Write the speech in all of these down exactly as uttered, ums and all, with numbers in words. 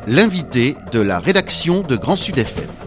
l'invité de la rédaction de Grand Sud F M.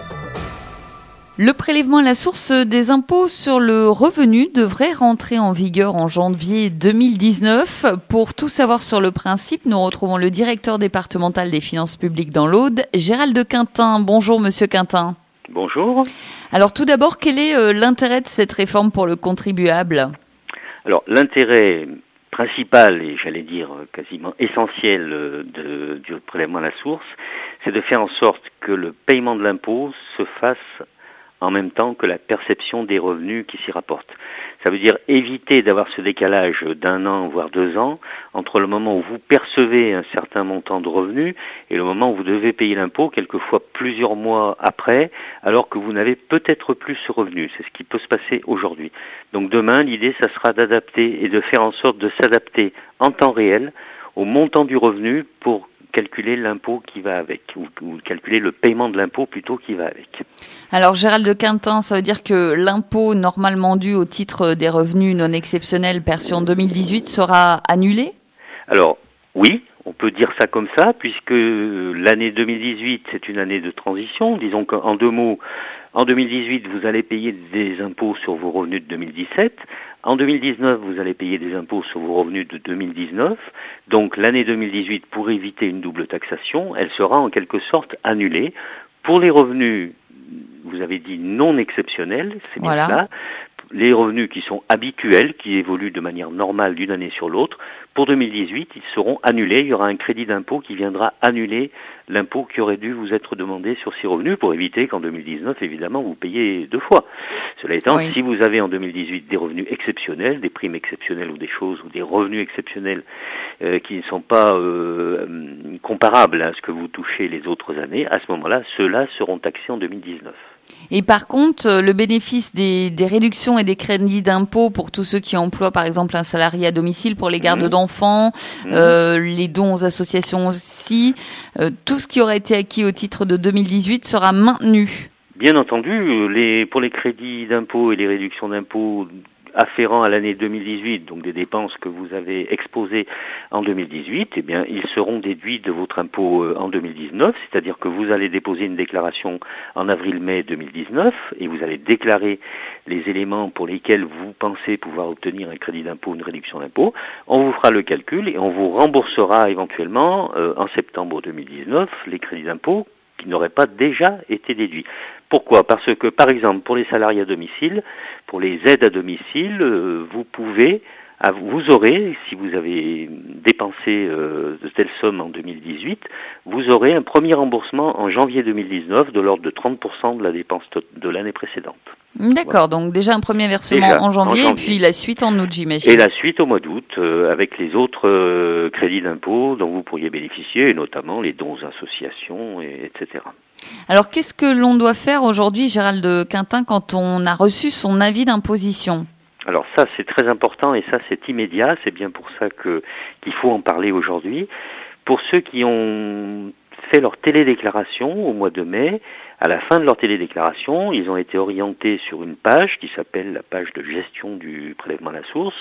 Le prélèvement à la source des impôts sur le revenu devrait rentrer en vigueur en janvier deux mille dix-neuf. Pour tout savoir sur le principe, nous retrouvons le directeur départemental des finances publiques dans l'Aude, Gérald Quintin. Bonjour Monsieur Quintin. Bonjour. Alors tout d'abord, quel est euh, l'intérêt de cette réforme pour le contribuable ? Alors l'intérêt principal et j'allais dire quasiment essentiel de, du prélèvement à la source, c'est de faire en sorte que le paiement de l'impôt se fasse en même temps que la perception des revenus qui s'y rapportent. Ça veut dire éviter d'avoir ce décalage d'un an, voire deux ans, entre le moment où vous percevez un certain montant de revenus et le moment où vous devez payer l'impôt, quelquefois plusieurs mois après, alors que vous n'avez peut-être plus ce revenu. C'est ce qui peut se passer aujourd'hui. Donc demain, l'idée, ça sera d'adapter et de faire en sorte de s'adapter en temps réel au montant du revenu pour calculer l'impôt qui va avec, ou, ou calculer le paiement de l'impôt plutôt qui va avec. Alors Gérald Quintin, ça veut dire que l'impôt normalement dû au titre des revenus non exceptionnels perçus en deux mille dix-huit sera annulé ? Alors oui, on peut dire ça comme ça, puisque l'année deux mille dix-huit c'est une année de transition. Disons qu'en deux mots, en deux mille dix-huit vous allez payer des impôts sur vos revenus de deux mille dix-sept. En deux mille dix-neuf, vous allez payer des impôts sur vos revenus de deux mille dix-neuf. Donc l'année deux mille dix-huit, pour éviter une double taxation, elle sera en quelque sorte annulée. Pour les revenus, vous avez dit non exceptionnels, c'est bien voilà. cela. Les revenus qui sont habituels, qui évoluent de manière normale d'une année sur l'autre, pour deux mille dix-huit, ils seront annulés. Il y aura un crédit d'impôt qui viendra annuler l'impôt qui aurait dû vous être demandé sur ces revenus pour éviter qu'en deux mille dix-neuf, évidemment, vous payiez deux fois. Cela étant, oui. Si vous avez en deux mille dix-huit des revenus exceptionnels, des primes exceptionnelles ou des choses, ou des revenus exceptionnels euh, qui ne sont pas euh, comparables à ce que vous touchez les autres années, à ce moment-là, ceux-là seront taxés en deux mille dix-neuf. Et par contre, le bénéfice des, des réductions et des crédits d'impôt pour tous ceux qui emploient par exemple un salarié à domicile, pour les gardes mmh. d'enfants, mmh. euh, les dons aux associations aussi, euh, tout ce qui aurait été acquis au titre de deux mille dix-huit sera maintenu. Bien entendu, les, pour les crédits d'impôt et les réductions d'impôt afférents à l'année deux mille dix-huit, donc des dépenses que vous avez exposées en deux mille dix-huit, eh bien, ils seront déduits de votre impôt en deux mille dix-neuf, c'est-à-dire que vous allez déposer une déclaration en avril-mai deux mille dix-neuf et vous allez déclarer les éléments pour lesquels vous pensez pouvoir obtenir un crédit d'impôt ou une réduction d'impôt. On vous fera le calcul et on vous remboursera éventuellement euh, en septembre deux mille dix-neuf les crédits d'impôt qui n'auraient pas déjà été déduits. Pourquoi ? Parce que, par exemple, pour les salariés à domicile, pour les aides à domicile, euh, vous pouvez, vous aurez, si vous avez dépensé euh, de telles sommes en deux mille dix-huit, vous aurez un premier remboursement en janvier deux mille dix-neuf de l'ordre de trente pour cent de la dépense de l'année précédente. D'accord, voilà. Donc déjà un premier versement déjà, en, janvier, en janvier, et puis la suite en août, j'imagine. Et la suite au mois d'août, euh, avec les autres euh, crédits d'impôt dont vous pourriez bénéficier, et notamment les dons aux associations, et, etc. Alors, qu'est-ce que l'on doit faire aujourd'hui, Gérald Quintin, quand on a reçu son avis d'imposition ? Alors ça, c'est très important et ça, c'est immédiat. C'est bien pour ça que qu'il faut en parler aujourd'hui. Pour ceux qui ont fait leur télédéclaration au mois de mai, à la fin de leur télédéclaration, ils ont été orientés sur une page qui s'appelle la page de gestion du prélèvement à la source,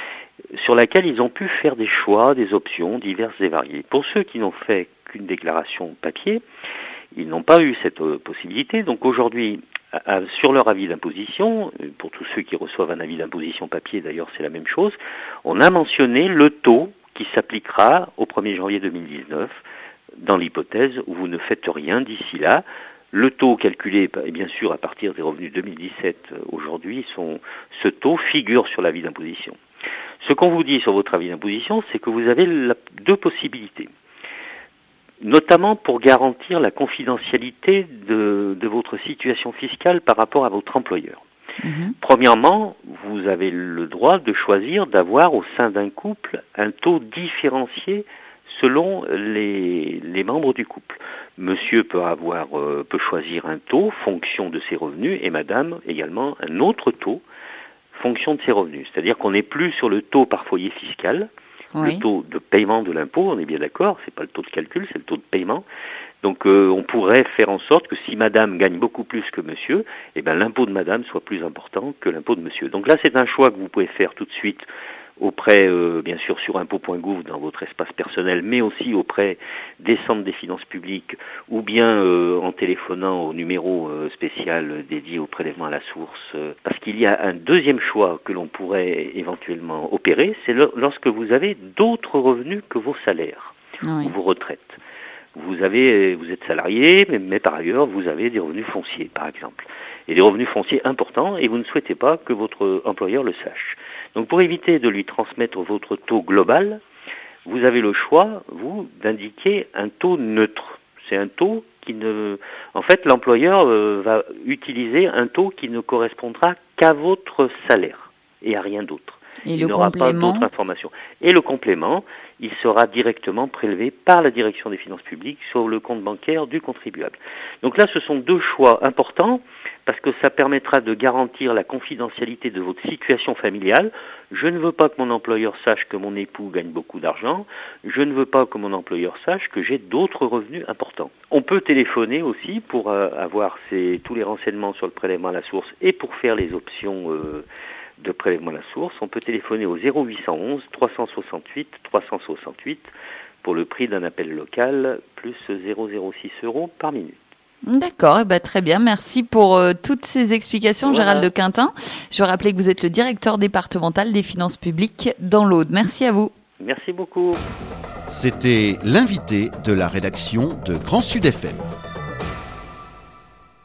sur laquelle ils ont pu faire des choix, des options diverses et variées. Pour ceux qui n'ont fait qu'une déclaration papier, ils n'ont pas eu cette euh, possibilité. Donc aujourd'hui, à, à, sur leur avis d'imposition, pour tous ceux qui reçoivent un avis d'imposition papier, d'ailleurs c'est la même chose, on a mentionné le taux qui s'appliquera au premier janvier deux mille dix-neuf, dans l'hypothèse où vous ne faites rien d'ici là. Le taux calculé, et bien sûr à partir des revenus deux mille dix-sept aujourd'hui, sont, ce taux figure sur l'avis d'imposition. Ce qu'on vous dit sur votre avis d'imposition, c'est que vous avez la, deux possibilités, notamment pour garantir la confidentialité de, de votre situation fiscale par rapport à votre employeur. Mmh. Premièrement, vous avez le droit de choisir d'avoir au sein d'un couple un taux différencié selon les, les membres du couple. Monsieur peut avoir, euh, peut choisir un taux fonction de ses revenus et madame également un autre taux fonction de ses revenus. C'est-à-dire qu'on n'est plus sur le taux par foyer fiscal, oui. Le taux de paiement de l'impôt, on est bien d'accord, c'est pas le taux de calcul, c'est le taux de paiement. Donc euh, on pourrait faire en sorte que si madame gagne beaucoup plus que monsieur, eh ben, l'impôt de madame soit plus important que l'impôt de monsieur. Donc là c'est un choix que vous pouvez faire tout de suite auprès, euh, bien sûr, sur impôts point gouv dans votre espace personnel, mais aussi auprès des centres des finances publiques, ou bien euh, en téléphonant au numéro euh, spécial dédié au prélèvement à la source. Euh, parce qu'il y a un deuxième choix que l'on pourrait éventuellement opérer, c'est le, lorsque vous avez d'autres revenus que vos salaires oui. ou vos retraites. Vous avez, vous êtes salarié, mais, mais par ailleurs, vous avez des revenus fonciers, par exemple. Et des revenus fonciers importants, et vous ne souhaitez pas que votre employeur le sache. Donc pour éviter de lui transmettre votre taux global, vous avez le choix, vous, d'indiquer un taux neutre. C'est un taux qui ne... En fait, l'employeur euh, va utiliser un taux qui ne correspondra qu'à votre salaire et à rien d'autre. Et il le n'aura pas complément d'autres informations. Et le complément, il sera directement prélevé par la direction des finances publiques sur le compte bancaire du contribuable. Donc là, ce sont deux choix importants parce que ça permettra de garantir la confidentialité de votre situation familiale. Je ne veux pas que mon employeur sache que mon époux gagne beaucoup d'argent. Je ne veux pas que mon employeur sache que j'ai d'autres revenus importants. On peut téléphoner aussi pour euh, avoir ces, tous les renseignements sur le prélèvement à la source et pour faire les options euh, de prélèvement à la source. On peut téléphoner au zéro huit cent onze trois cent soixante-huit trois cent soixante-huit pour le prix d'un appel local plus zéro virgule zéro six euros par minute. D'accord, eh ben, très bien. Merci pour euh, toutes ces explications, Voilà. Gérald de Quintin. Je rappelais que vous êtes le directeur départemental des finances publiques dans l'Aude. Merci à vous. Merci beaucoup. C'était l'invité de la rédaction de Grand Sud F M.